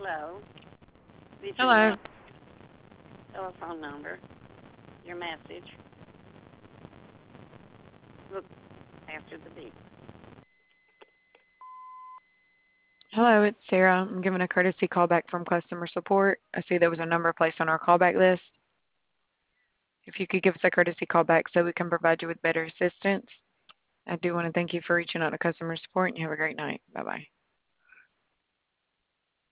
Hello. Leave your Hello. name, telephone number, your message. Look after the beep. Hello, it's Sarah. I'm giving a courtesy call back from customer support. I see there was a number placed on our callback list. If you could give us a courtesy call back so we can provide you with better assistance. I do want to thank you for reaching out to customer support and you have a great night. Bye bye.